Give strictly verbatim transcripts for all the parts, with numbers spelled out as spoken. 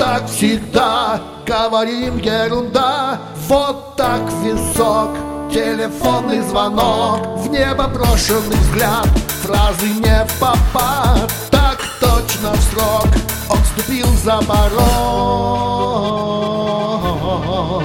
так всегда, говорим ерунда. Вот так висок, телефонный звонок, в небо брошенный взгляд, фразы не в попад. Так точно в срок он ступил за порог.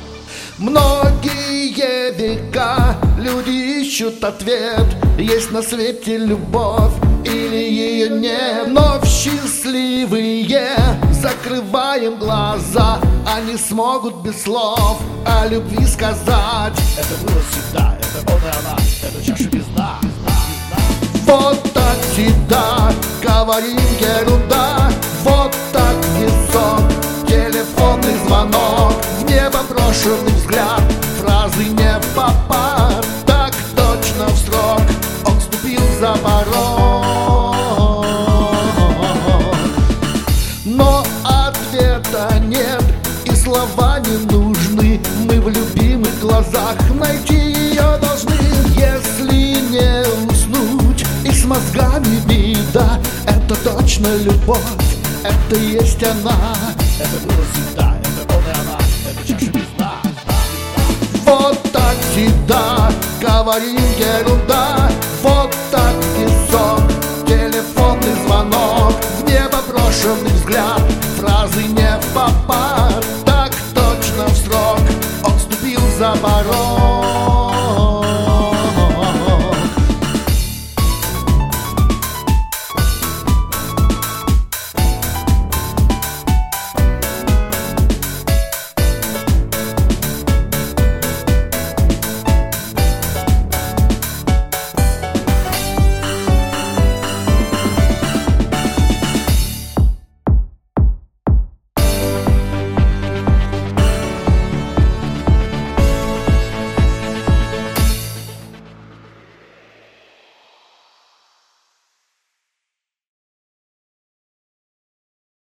Многие века люди ищут ответ, есть на свете любовь или ее нет. Но в счастливые закрываем глаза, они смогут без слов о любви сказать. Это было всегда, это он и она, это чаша без дна. Вот так всегда, говорим ерунда. Вот так висок, телефонный звонок, в небо брошенный взгляд, фразы не в попад. Так точно в срок он ступил за порог. Но ответа нет и слова не нужны, мы в любимых глазах найти ее должны. Если не уснуть и с мозгами беда, это точно любовь, это есть она. Это было всегда, это он и она, это чаша без дна. Вот так всегда, говорим ерунда. Вот так висок, телефонный звонок, в небо брошенный взгляд, фразы не в попад.